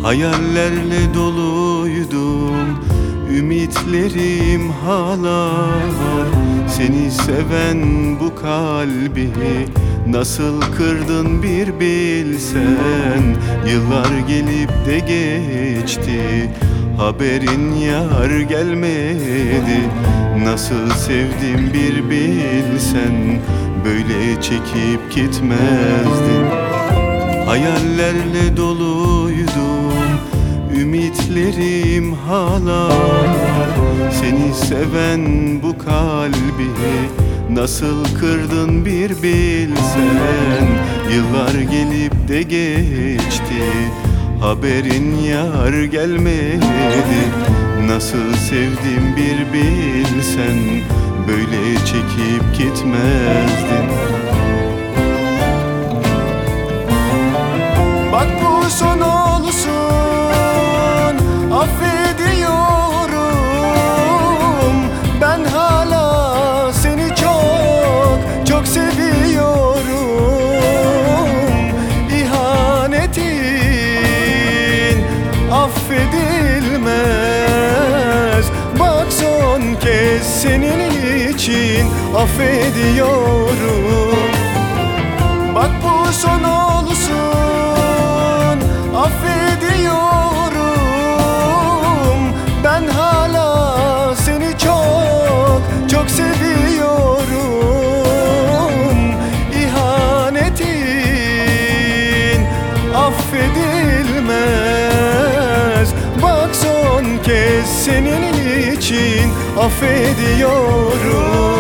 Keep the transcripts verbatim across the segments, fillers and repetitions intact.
Hayallerle doluydum, ümitlerim hala. Seni seven bu kalbi nasıl kırdın bir bilsen. Yıllar gelip de geçti, haberin yar gelmedi. Nasıl sevdim bir bilsen, böyle çekip gitmezdin. Hayallerle doluydum, ümitlerim hala. Seni seven bu kalbi nasıl kırdın bir bilsen. Yıllar gelip de geçti, haberin yar gelmedi. Nasıl sevdim bir bilsen, böyle çekip gitmezdin. Bak bu son olsun, affediyorum. Ben hala seni çok çok seviyorum. İhanetin affedilmez. Bak son kez senin için affediyorum. Bak bu son olsun, affediyorum. Ben hala seni çok çok seviyorum. İhanetin affedilmez. Bak son kez senin için affediyorum.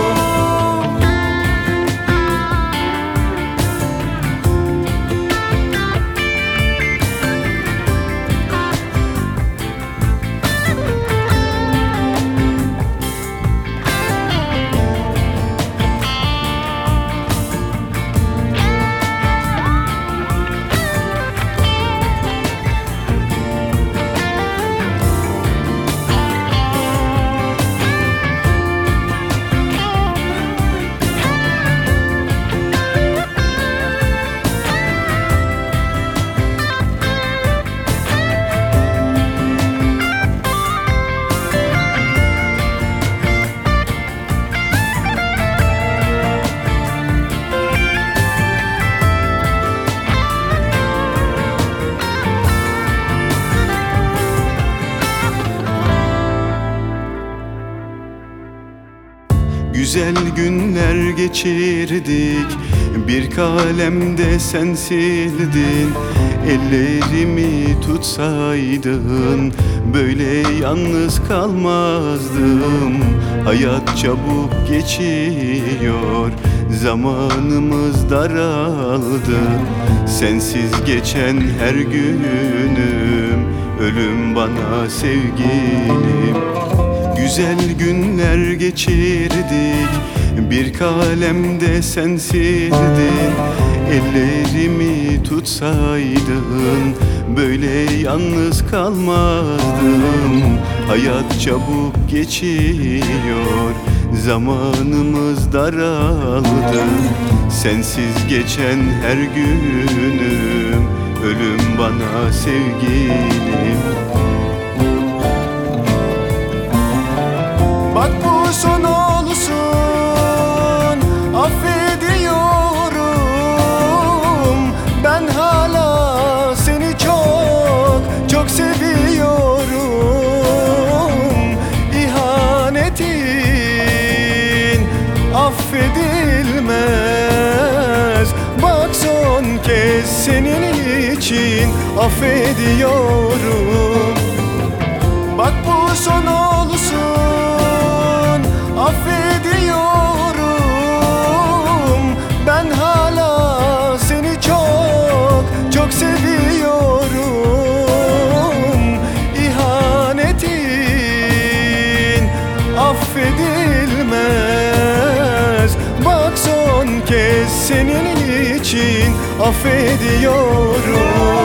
Güzel günler geçirdik, bir kalemde sen sildin. Ellerimi tutsaydın, böyle yalnız kalmazdım. Hayat çabuk geçiyor, zamanımız daraldı. Sensiz geçen her günüm, ölüm bana sevgilim. Güzel günler geçirdik, bir kalemde sen sildin. Ellerimi tutsaydın, böyle yalnız kalmazdım. Hayat çabuk geçiyor, zamanımız daraldı. Sensiz geçen her günüm, ölüm bana sevgilim. Bak bu son olsun, affediyorum. Ben hala seni çok çok seviyorum. İhanetin affedilmez. Bak son kez senin için affediyorum. Bak bu son olsun, affediyorum. Ben hala seni çok çok seviyorum. İhanetin affedilmez. Bak son kez senin için affediyorum.